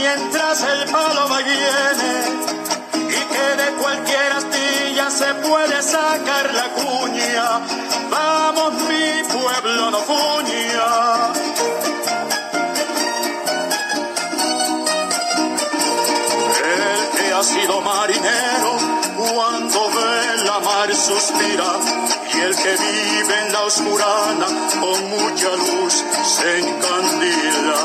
mientras el palo va y viene, y que de cualquier astilla se puede sacar la cuña. Vamos, mi pueblo no fuña. El que ha sido marinero cuando ve la mar suspira, y el que vive en la oscurana con mucha luz se encandila.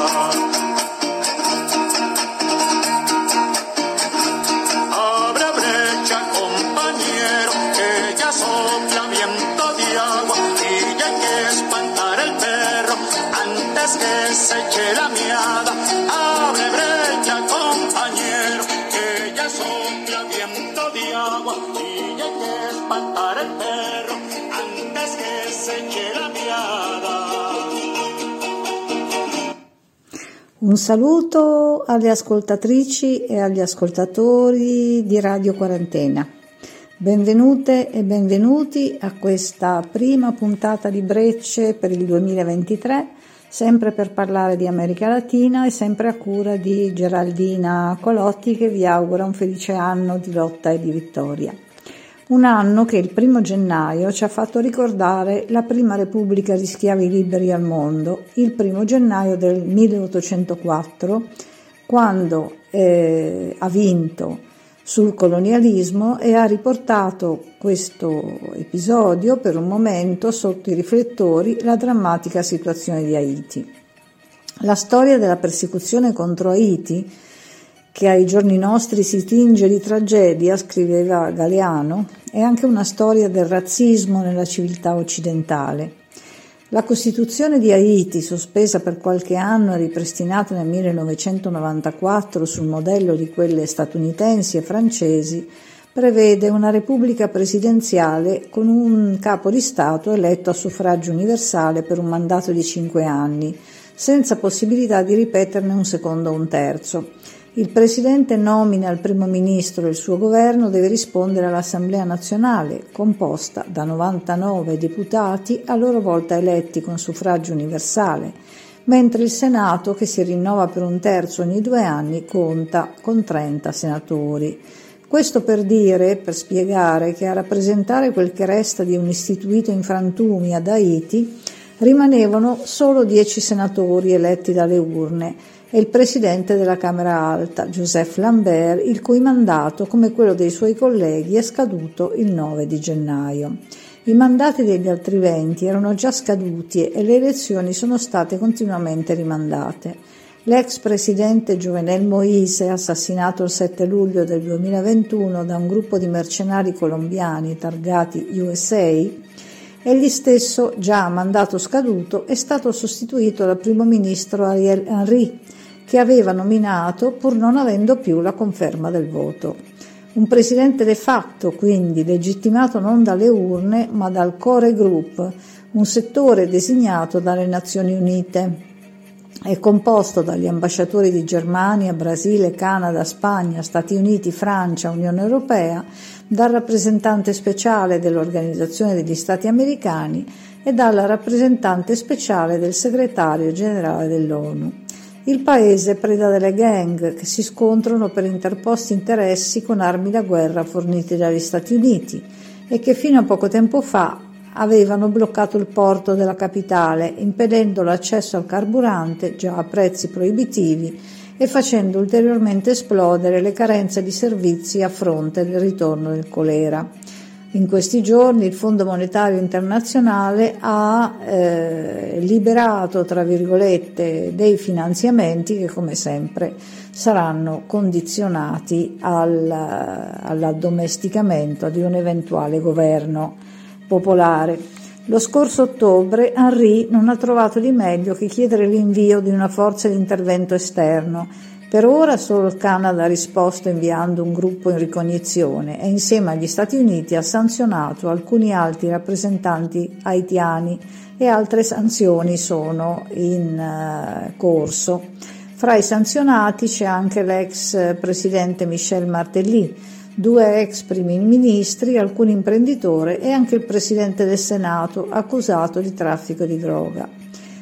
Abre brecha, compañero, que ya sopla viento de agua, y ya hay que espantar el perro antes que se eche la miada. Abre brecha, compañero, que ya sopla viento de agua, y ya hay que espantar el perro antes que se eche la miada. Un saluto alle ascoltatrici e agli ascoltatori di Radio Quarantena. Benvenute e benvenuti a questa prima puntata di Brecce per il 2023, sempre per parlare di America Latina e sempre a cura di Geraldina Colotti, che vi augura un felice anno di lotta e di vittoria. Un anno che il 1 gennaio ci ha fatto ricordare la prima repubblica di schiavi liberi al mondo, il 1 gennaio del 1804, quando ha vinto sul colonialismo e ha riportato questo episodio per un momento sotto i riflettori la drammatica situazione di Haiti. La storia della persecuzione contro Haiti, che ai giorni nostri si tinge di tragedia, scriveva Galeano, è anche una storia del razzismo nella civiltà occidentale. La Costituzione di Haiti, sospesa per qualche anno e ripristinata nel 1994 sul modello di quelle statunitensi e francesi, prevede una repubblica presidenziale con un capo di Stato eletto a suffragio universale per un mandato di 5 anni, senza possibilità di ripeterne un secondo o un terzo. Il Presidente nomina il Primo Ministro e il suo governo deve rispondere all'Assemblea nazionale, composta da 99 deputati a loro volta eletti con suffragio universale, mentre il Senato, che si rinnova per un terzo ogni 2 anni, conta con 30 senatori. Questo per spiegare che a rappresentare quel che resta di un istituito in frantumi ad Haiti rimanevano solo 10 senatori eletti dalle urne, e il presidente della Camera Alta, Joseph Lambert, il cui mandato, come quello dei suoi colleghi, è scaduto il 9 di gennaio. I mandati degli altri 20 erano già scaduti e le elezioni sono state continuamente rimandate. L'ex presidente Jovenel Moïse, assassinato il 7 luglio del 2021 da un gruppo di mercenari colombiani targati USA, egli stesso, già a mandato scaduto, è stato sostituito dal primo ministro Ariel Henry, che aveva nominato pur non avendo più la conferma del voto. Un presidente de facto, quindi, legittimato non dalle urne ma dal Core Group, un settore designato dalle Nazioni Unite. È composto dagli ambasciatori di Germania, Brasile, Canada, Spagna, Stati Uniti, Francia, Unione Europea, dal rappresentante speciale dell'Organizzazione degli Stati Americani e dalla rappresentante speciale del segretario generale dell'ONU. Il paese è preda delle gang che si scontrano per interposti interessi con armi da guerra fornite dagli Stati Uniti e che fino a poco tempo fa avevano bloccato il porto della capitale, impedendo l'accesso al carburante già a prezzi proibitivi e facendo ulteriormente esplodere le carenze di servizi a fronte del ritorno del colera. In questi giorni il Fondo Monetario Internazionale ha liberato, tra virgolette, dei finanziamenti che, come sempre, saranno condizionati all'addomesticamento di un eventuale governo popolare. Lo scorso ottobre Henry non ha trovato di meglio che chiedere l'invio di una forza di intervento esterno. Per ora solo il Canada ha risposto inviando un gruppo in ricognizione e insieme agli Stati Uniti ha sanzionato alcuni alti rappresentanti haitiani e altre sanzioni sono in corso. Fra i sanzionati c'è anche l'ex presidente Michel Martelly, 2 ex primi ministri, alcuni imprenditori e anche il presidente del Senato accusato di traffico di droga.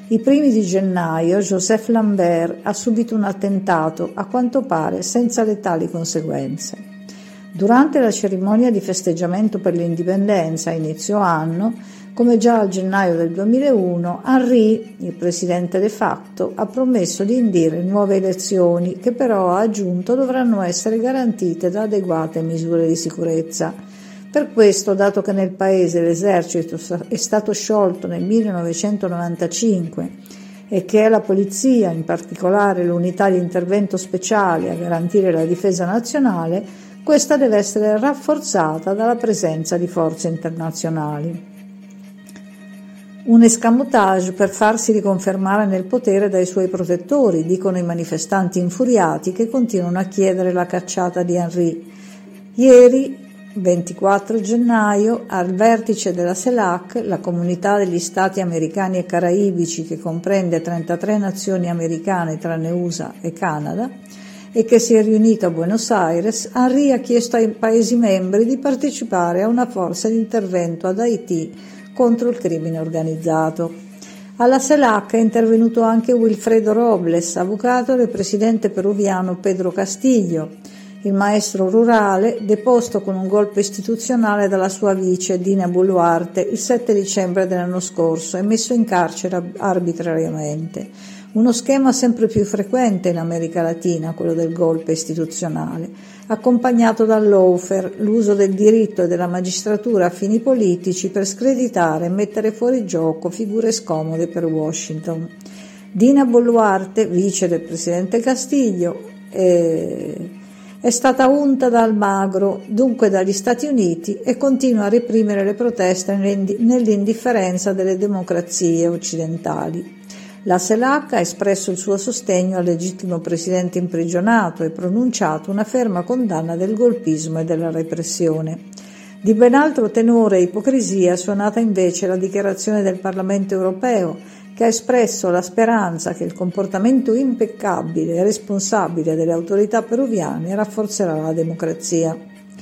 I primi di gennaio Joseph Lambert ha subito un attentato, a quanto pare senza letali conseguenze. Durante la cerimonia di festeggiamento per l'indipendenza a inizio anno, come già a gennaio del 2001, Henry, il presidente de facto, ha promesso di indire nuove elezioni che però, ha aggiunto, dovranno essere garantite da adeguate misure di sicurezza. Per questo, dato che nel paese l'esercito è stato sciolto nel 1995 e che è la polizia, in particolare l'unità di intervento speciale, a garantire la difesa nazionale, questa deve essere rafforzata dalla presenza di forze internazionali. Un escamotage per farsi riconfermare nel potere dai suoi protettori, dicono i manifestanti infuriati che continuano a chiedere la cacciata di Henry. Ieri, 24 gennaio, al vertice della CELAC, la comunità degli stati americani e caraibici che comprende 33 nazioni americane tranne USA e Canada e che si è riunita a Buenos Aires, Henry ha chiesto ai Paesi membri di partecipare a una forza di intervento ad Haiti contro il crimine organizzato. Alla CELAC è intervenuto anche Wilfredo Robles, avvocato del presidente peruviano Pedro Castillo, il maestro rurale, deposto con un golpe istituzionale dalla sua vice Dina Boluarte il 7 dicembre dell'anno scorso e messo in carcere arbitrariamente. Uno schema sempre più frequente in America Latina, quello del golpe istituzionale, accompagnato dal lawfare, l'uso del diritto e della magistratura a fini politici per screditare e mettere fuori gioco figure scomode per Washington. Dina Boluarte, vice del presidente Castillo, è stata unta da Almagro, dunque dagli Stati Uniti, e continua a reprimere le proteste nell'indifferenza delle democrazie occidentali. La CELAC ha espresso il suo sostegno al legittimo presidente imprigionato e pronunciato una ferma condanna del golpismo e della repressione. Di ben altro tenore e ipocrisia è suonata invece la dichiarazione del Parlamento europeo, che ha espresso la speranza che il comportamento impeccabile e responsabile delle autorità peruviane rafforzerà la democrazia.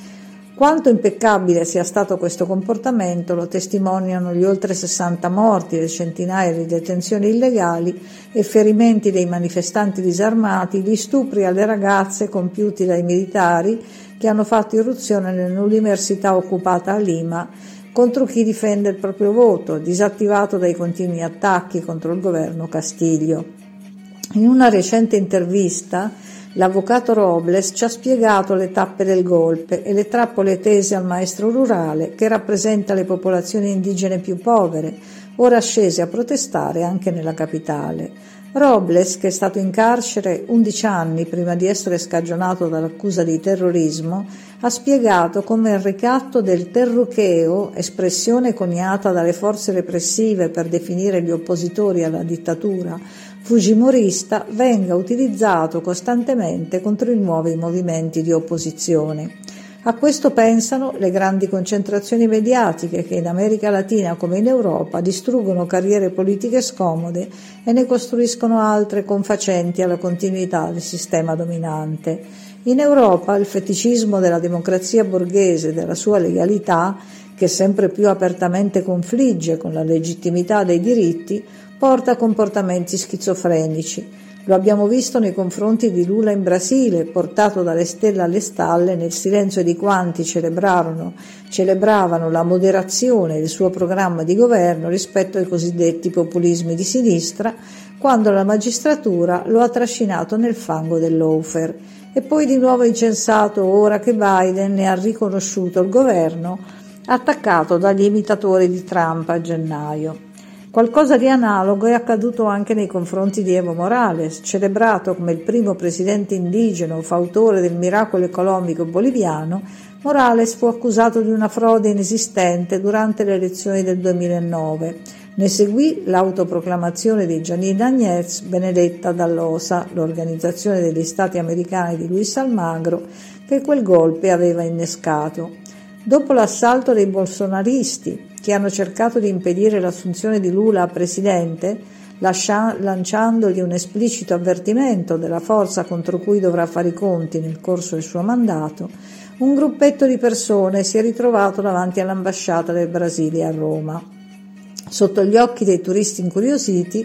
Quanto impeccabile sia stato questo comportamento lo testimoniano gli oltre 60 morti, le centinaia di detenzioni illegali e ferimenti dei manifestanti disarmati, gli stupri alle ragazze compiuti dai militari che hanno fatto irruzione nell'università occupata a Lima contro chi difende il proprio voto, disattivato dai continui attacchi contro il governo Castillo. In una recente intervista, l'avvocato Robles ci ha spiegato le tappe del golpe e le trappole tese al maestro rurale che rappresenta le popolazioni indigene più povere, ora scese a protestare anche nella capitale. Robles, che è stato in carcere 11 anni prima di essere scagionato dall'accusa di terrorismo, ha spiegato come il ricatto del terruqueo, espressione coniata dalle forze repressive per definire gli oppositori alla dittatura fujimorista, venga utilizzato costantemente contro i nuovi movimenti di opposizione. A questo pensano le grandi concentrazioni mediatiche che in America Latina come in Europa distruggono carriere politiche scomode e ne costruiscono altre confacenti alla continuità del sistema dominante. In Europa il feticismo della democrazia borghese e della sua legalità, che sempre più apertamente confligge con la legittimità dei diritti, porta a comportamenti schizofrenici. Lo abbiamo visto nei confronti di Lula in Brasile, portato dalle stelle alle stalle nel silenzio di quanti celebravano la moderazione del suo programma di governo rispetto ai cosiddetti populismi di sinistra, quando la magistratura lo ha trascinato nel fango del lawfare, e poi di nuovo incensato ora che Biden ne ha riconosciuto il governo, attaccato dagli imitatori di Trump a gennaio. Qualcosa di analogo è accaduto anche nei confronti di Evo Morales, celebrato come il primo presidente indigeno fautore del miracolo economico boliviano. Morales fu accusato di una frode inesistente durante le elezioni del 2009. Ne seguì l'autoproclamazione di Janine Áñez, benedetta dall'OSA, l'Organizzazione degli Stati Americani di Luis Almagro, che quel golpe aveva innescato. Dopo l'assalto dei bolsonaristi, che hanno cercato di impedire l'assunzione di Lula a presidente, lanciandogli un esplicito avvertimento della forza contro cui dovrà fare i conti nel corso del suo mandato, un gruppetto di persone si è ritrovato davanti all'ambasciata del Brasile a Roma. Sotto gli occhi dei turisti incuriositi,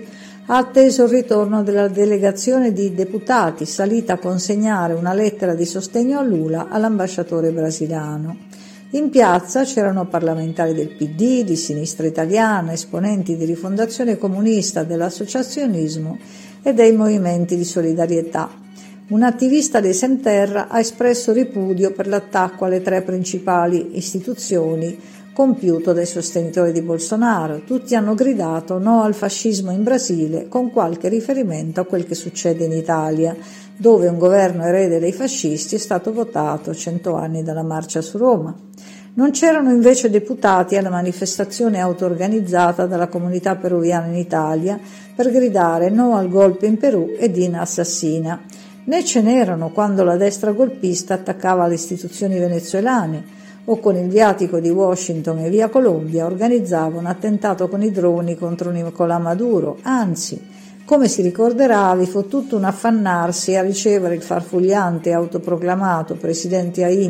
ha atteso il ritorno della delegazione di deputati salita a consegnare una lettera di sostegno a Lula all'ambasciatore brasiliano. In piazza c'erano parlamentari del PD, di Sinistra Italiana, esponenti di Rifondazione Comunista, dell'associazionismo e dei movimenti di solidarietà. Un attivista dei Sem Terra ha espresso ripudio per l'attacco alle 3 principali istituzioni compiuto dai sostenitori di Bolsonaro. Tutti hanno gridato no al fascismo in Brasile, con qualche riferimento a quel che succede in Italia, dove un governo erede dei fascisti è stato votato 100 anni dalla marcia su Roma. Non c'erano invece deputati alla manifestazione auto-organizzata dalla comunità peruviana in Italia per gridare no al golpe in Perù e Dina assassina. Né ce n'erano quando la destra golpista attaccava le istituzioni venezuelane o con il viatico di Washington e via Colombia organizzava un attentato con i droni contro Nicolás Maduro. Anzi, come si ricorderà, vi fu tutto un affannarsi a ricevere il farfugliante e autoproclamato presidente a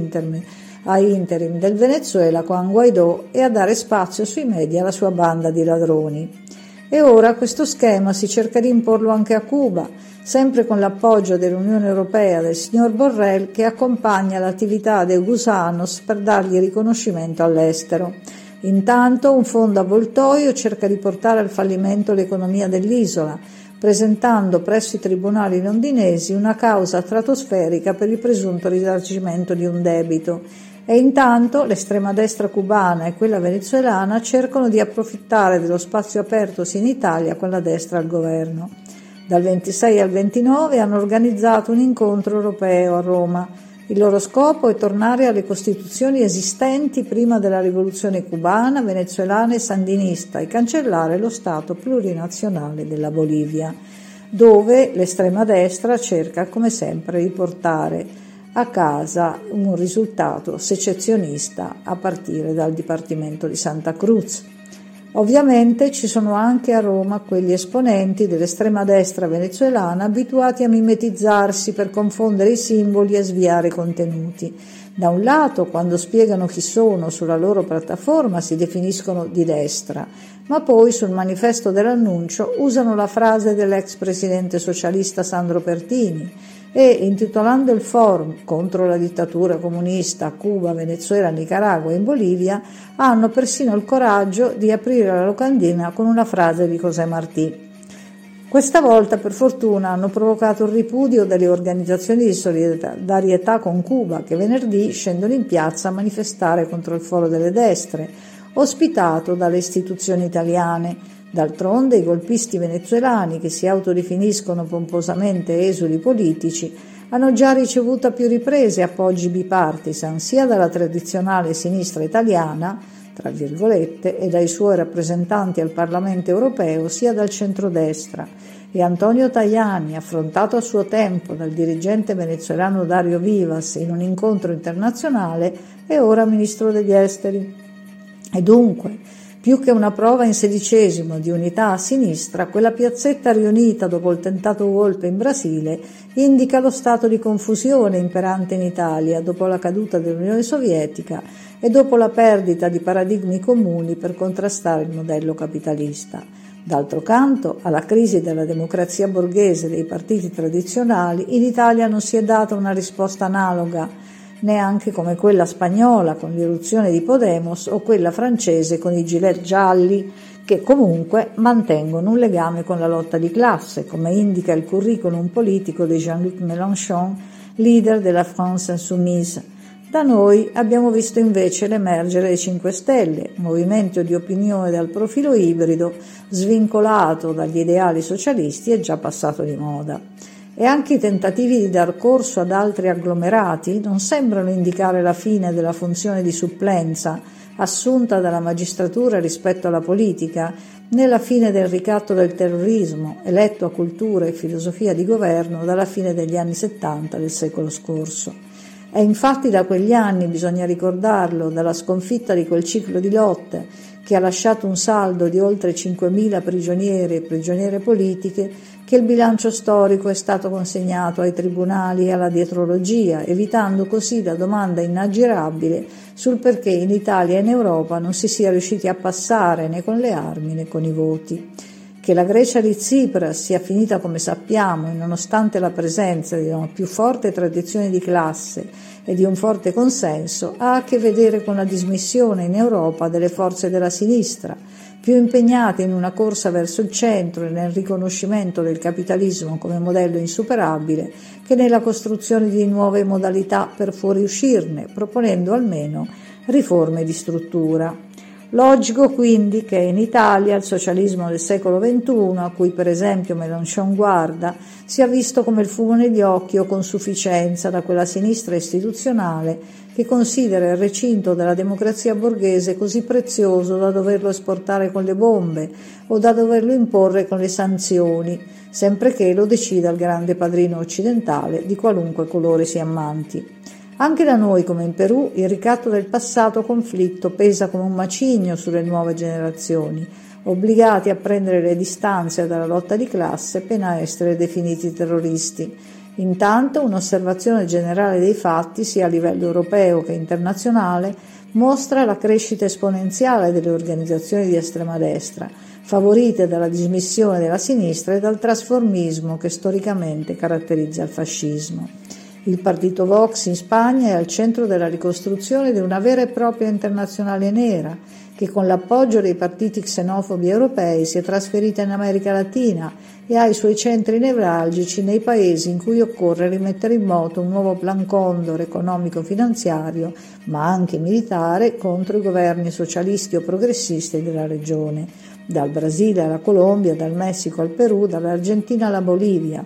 interim del Venezuela, Juan Guaidó, e a dare spazio sui media alla sua banda di ladroni. E ora questo schema si cerca di imporlo anche a Cuba, sempre con l'appoggio dell'Unione Europea del signor Borrell, che accompagna l'attività dei Gusanos per dargli riconoscimento all'estero. Intanto un fondo avvoltoio cerca di portare al fallimento l'economia dell'isola, presentando presso i tribunali londinesi una causa stratosferica per il presunto risarcimento di un debito. E intanto l'estrema destra cubana e quella venezuelana cercano di approfittare dello spazio apertosi in Italia con la destra al governo. Dal 26 al 29 hanno organizzato un incontro europeo a Roma. Il loro scopo è tornare alle costituzioni esistenti prima della rivoluzione cubana, venezuelana e sandinista e cancellare lo Stato plurinazionale della Bolivia, dove l'estrema destra cerca come sempre di portare a casa un risultato secessionista a partire dal Dipartimento di Santa Cruz. Ovviamente ci sono anche a Roma quegli esponenti dell'estrema destra venezuelana abituati a mimetizzarsi per confondere i simboli e sviare i contenuti. Da un lato, quando spiegano chi sono sulla loro piattaforma, si definiscono di destra, ma poi sul manifesto dell'annuncio usano la frase dell'ex presidente socialista Sandro Pertini e, intitolando il forum contro la dittatura comunista a Cuba, Venezuela, Nicaragua e in Bolivia, hanno persino il coraggio di aprire la locandina con una frase di José Martí. Questa volta, per fortuna, hanno provocato il ripudio delle organizzazioni di solidarietà con Cuba, che venerdì scendono in piazza a manifestare contro il foro delle destre, ospitato dalle istituzioni italiane. D'altronde i golpisti venezuelani, che si autodefiniscono pomposamente esuli politici, hanno già ricevuto a più riprese appoggi bipartisan sia dalla tradizionale sinistra italiana, tra virgolette, e dai suoi rappresentanti al Parlamento europeo, sia dal centrodestra. E Antonio Tajani, affrontato a suo tempo dal dirigente venezuelano Dario Vivas in un incontro internazionale, è ora ministro degli esteri. E dunque, più che una prova in 16° di unità a sinistra, quella piazzetta riunita dopo il tentato golpe in Brasile indica lo stato di confusione imperante in Italia dopo la caduta dell'Unione Sovietica e dopo la perdita di paradigmi comuni per contrastare il modello capitalista. D'altro canto, alla crisi della democrazia borghese dei partiti tradizionali, in Italia non si è data una risposta analoga, neanche come quella spagnola con l'irruzione di Podemos o quella francese con i gilet gialli, che comunque mantengono un legame con la lotta di classe, come indica il curriculum politico di Jean-Luc Mélenchon, leader della France Insoumise. Da noi abbiamo visto invece l'emergere dei 5 Stelle, movimento di opinione dal profilo ibrido, svincolato dagli ideali socialisti e già passato di moda. E anche i tentativi di dar corso ad altri agglomerati non sembrano indicare la fine della funzione di supplenza assunta dalla magistratura rispetto alla politica, né la fine del ricatto del terrorismo, eletto a cultura e filosofia di governo dalla fine degli anni 70 del secolo scorso. È infatti da quegli anni, bisogna ricordarlo, dalla sconfitta di quel ciclo di lotte che ha lasciato un saldo di oltre 5.000 prigionieri e prigioniere politiche, che il bilancio storico è stato consegnato ai tribunali e alla dietrologia, evitando così la domanda inaggirabile sul perché in Italia e in Europa non si sia riusciti a passare né con le armi né con i voti. Che la Grecia di Tsipras sia finita come sappiamo, e nonostante la presenza di una più forte tradizione di classe e di un forte consenso, ha a che vedere con la dismissione in Europa delle forze della sinistra, più impegnate in una corsa verso il centro e nel riconoscimento del capitalismo come modello insuperabile, che nella costruzione di nuove modalità per fuoriuscirne, proponendo almeno riforme di struttura. Logico quindi che in Italia il socialismo del secolo XXI, a cui per esempio Mélenchon guarda, sia visto come il fumo negli occhi o con sufficienza da quella sinistra istituzionale che considera il recinto della democrazia borghese così prezioso da doverlo esportare con le bombe o da doverlo imporre con le sanzioni, sempre che lo decida il grande padrino occidentale di qualunque colore si ammanti. Anche da noi, come in Perù, il ricatto del passato conflitto pesa come un macigno sulle nuove generazioni, obbligati a prendere le distanze dalla lotta di classe pena essere definiti terroristi. Intanto un'osservazione generale dei fatti, sia a livello europeo che internazionale, mostra la crescita esponenziale delle organizzazioni di estrema destra, favorite dalla dismissione della sinistra e dal trasformismo che storicamente caratterizza il fascismo. Il partito Vox in Spagna è al centro della ricostruzione di una vera e propria internazionale nera, che con l'appoggio dei partiti xenofobi europei si è trasferita in America Latina e ha i suoi centri nevralgici nei paesi in cui occorre rimettere in moto un nuovo plan Condor economico-finanziario, ma anche militare, contro i governi socialisti o progressisti della regione, dal Brasile alla Colombia, dal Messico al Perù, dall'Argentina alla Bolivia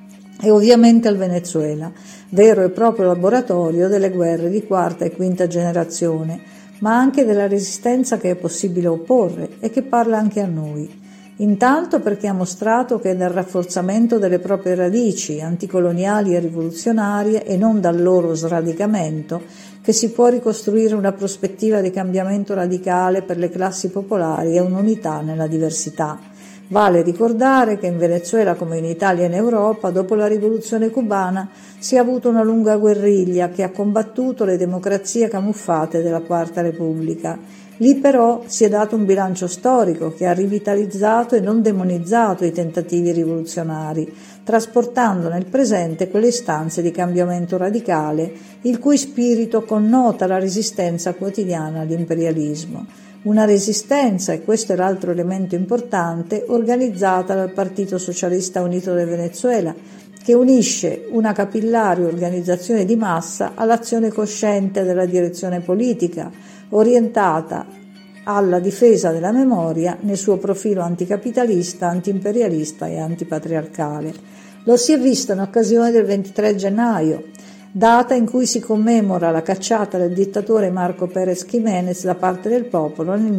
e ovviamente al Venezuela, vero e proprio laboratorio delle guerre di quarta e quinta generazione, ma anche della resistenza che è possibile opporre e che parla anche a noi. Intanto perché ha mostrato che è dal rafforzamento delle proprie radici anticoloniali e rivoluzionarie e non dal loro sradicamento che si può ricostruire una prospettiva di cambiamento radicale per le classi popolari e un'unità nella diversità. Vale ricordare che in Venezuela come in Italia e in Europa, dopo la rivoluzione cubana, si è avuta una lunga guerriglia che ha combattuto le democrazie camuffate della Quarta Repubblica. Lì però si è dato un bilancio storico che ha rivitalizzato e non demonizzato i tentativi rivoluzionari, trasportando nel presente quelle istanze di cambiamento radicale, il cui spirito connota la resistenza quotidiana all'imperialismo. Una resistenza, e questo è l'altro elemento importante, organizzata dal Partito Socialista Unito del Venezuela, che unisce una capillare organizzazione di massa all'azione cosciente della direzione politica, orientata alla difesa della memoria nel suo profilo anticapitalista, antiimperialista e antipatriarcale. Lo si è visto in occasione del 23 gennaio, data in cui si commemora la cacciata del dittatore Marco Pérez Jiménez da parte del popolo nel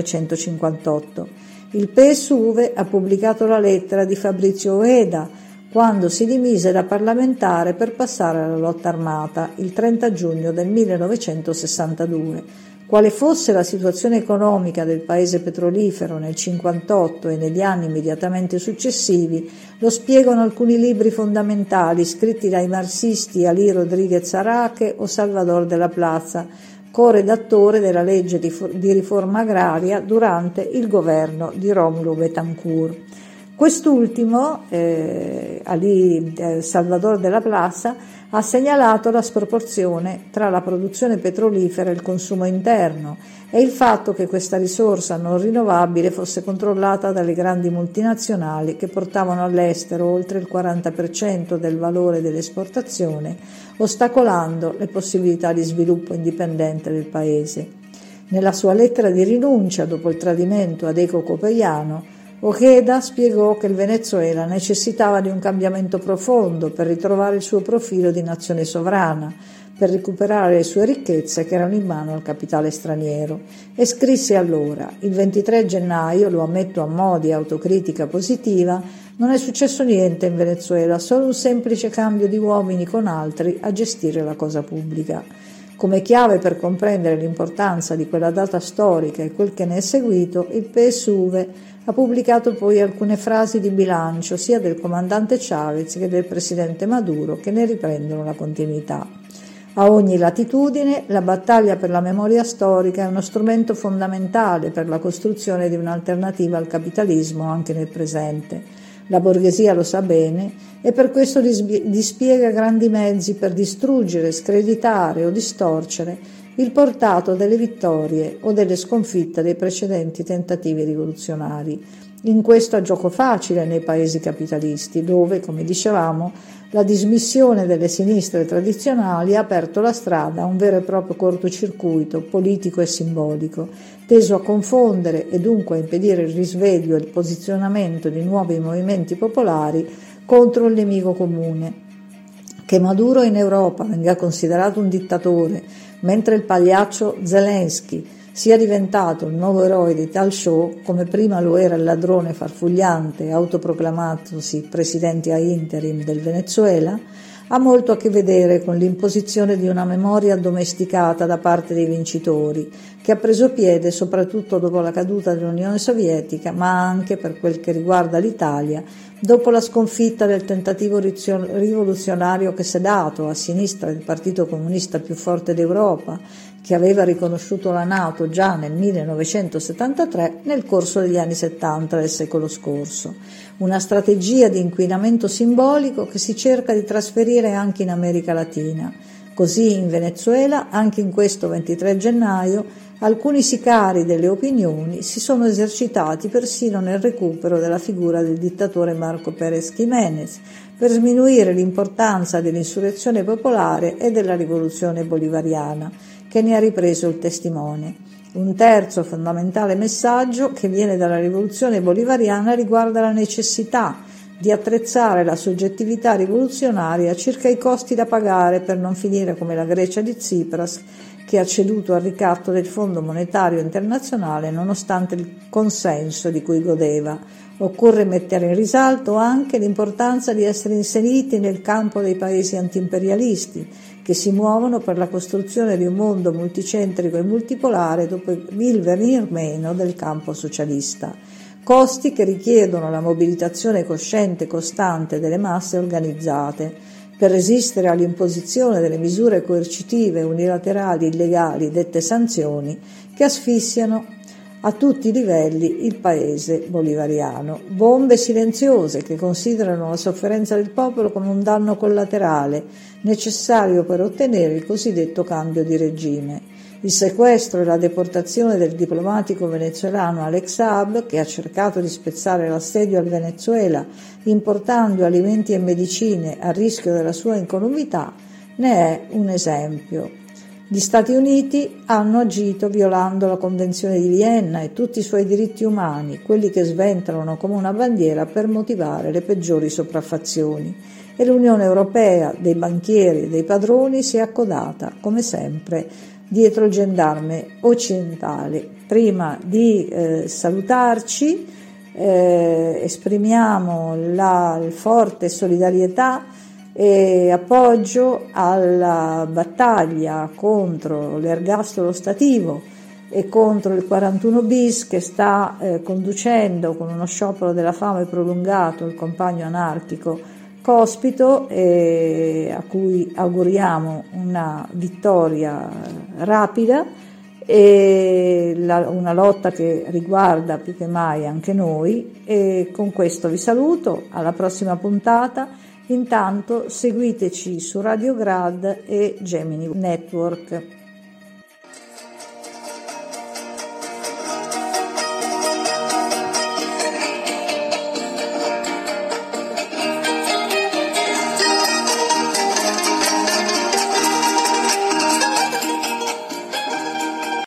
1958. Il PSUV ha pubblicato la lettera di Fabrizio Ojeda quando si dimise da parlamentare per passare alla lotta armata il 30 giugno del 1962. Quale fosse la situazione economica del paese petrolifero nel 1958 e negli anni immediatamente successivi lo spiegano alcuni libri fondamentali scritti dai marxisti Ali Rodríguez Araque o Salvador de la Plaza, co-redattore della legge di riforma agraria durante il governo di Rómulo Betancourt. Quest'ultimo, Salvador de la Plaza, ha segnalato la sproporzione tra la produzione petrolifera e il consumo interno e il fatto che questa risorsa non rinnovabile fosse controllata dalle grandi multinazionali che portavano all'estero oltre il 40% del valore dell'esportazione, ostacolando le possibilità di sviluppo indipendente del paese. Nella sua lettera di rinuncia dopo il tradimento ad Eco Copeiano, Ojeda spiegò che il Venezuela necessitava di un cambiamento profondo per ritrovare il suo profilo di nazione sovrana, per recuperare le sue ricchezze che erano in mano al capitale straniero, e scrisse allora: il 23 gennaio, lo ammetto a mo' di autocritica positiva, non è successo niente in Venezuela, solo un semplice cambio di uomini con altri a gestire la cosa pubblica. Come chiave per comprendere l'importanza di quella data storica e quel che ne è seguito, il PSUV ha pubblicato poi alcune frasi di bilancio sia del comandante Chavez che del presidente Maduro che ne riprendono la continuità. A ogni latitudine la battaglia per la memoria storica è uno strumento fondamentale per la costruzione di un'alternativa al capitalismo anche nel presente. La borghesia lo sa bene e per questo dispiega grandi mezzi per distruggere, screditare o distorcere il portato delle vittorie o delle sconfitte dei precedenti tentativi rivoluzionari. In questo ha gioco facile nei paesi capitalisti, dove, come dicevamo, la dismissione delle sinistre tradizionali ha aperto la strada a un vero e proprio cortocircuito politico e simbolico, teso a confondere e dunque a impedire il risveglio e il posizionamento di nuovi movimenti popolari contro il nemico comune. Che Maduro in Europa venga considerato un dittatore, mentre il pagliaccio Zelensky sia diventato il nuovo eroe di tal show, come prima lo era il ladrone farfugliante autoproclamatosi presidente a interim del Venezuela, ha molto a che vedere con l'imposizione di una memoria addomesticata da parte dei vincitori, che ha preso piede soprattutto dopo la caduta dell'Unione Sovietica, ma anche, per quel che riguarda l'Italia, dopo la sconfitta del tentativo rivoluzionario che si è dato a sinistra del Partito Comunista più forte d'Europa, che aveva riconosciuto la NATO già nel 1973 nel corso degli anni 70 del secolo scorso. Una strategia di inquinamento simbolico che si cerca di trasferire anche in America Latina. Così in Venezuela, anche in questo 23 gennaio, alcuni sicari delle opinioni si sono esercitati persino nel recupero della figura del dittatore Marco Pérez Jiménez, per sminuire l'importanza dell'insurrezione popolare e della rivoluzione bolivariana, che ne ha ripreso il testimone. Un terzo fondamentale messaggio che viene dalla rivoluzione bolivariana riguarda la necessità di attrezzare la soggettività rivoluzionaria circa i costi da pagare per non finire come la Grecia di Tsipras, che ha ceduto al ricatto del Fondo Monetario Internazionale nonostante il consenso di cui godeva. Occorre mettere in risalto anche l'importanza di essere inseriti nel campo dei paesi antiimperialisti, che si muovono per la costruzione di un mondo multicentrico e multipolare dopo il venir meno del campo socialista. Costi che richiedono la mobilitazione cosciente e costante delle masse organizzate per resistere all'imposizione delle misure coercitive unilaterali illegali dette sanzioni che asfissiano a tutti i livelli il paese bolivariano. Bombe silenziose che considerano la sofferenza del popolo come un danno collaterale necessario per ottenere il cosiddetto cambio di regime. Il sequestro e la deportazione del diplomatico venezuelano Alex Saab, che ha cercato di spezzare l'assedio al Venezuela importando alimenti e medicine a rischio della sua incolumità, ne è un esempio. Gli Stati Uniti hanno agito violando la Convenzione di Vienna e tutti i suoi diritti umani, quelli che sventolano come una bandiera per motivare le peggiori sopraffazioni. E l'Unione Europea, dei banchieri e dei padroni, si è accodata, come sempre, dietro il gendarme occidentale. Prima di salutarci, esprimiamo la forte solidarietà e appoggio alla battaglia contro l'ergastolo stativo e contro il 41 bis che sta conducendo con uno sciopero della fame prolungato il compagno anarchico Cospito, a cui auguriamo una vittoria rapida e una lotta che riguarda più che mai anche noi. E con questo vi saluto, alla prossima puntata. Intanto seguiteci su Radio Grad e Gemini Network.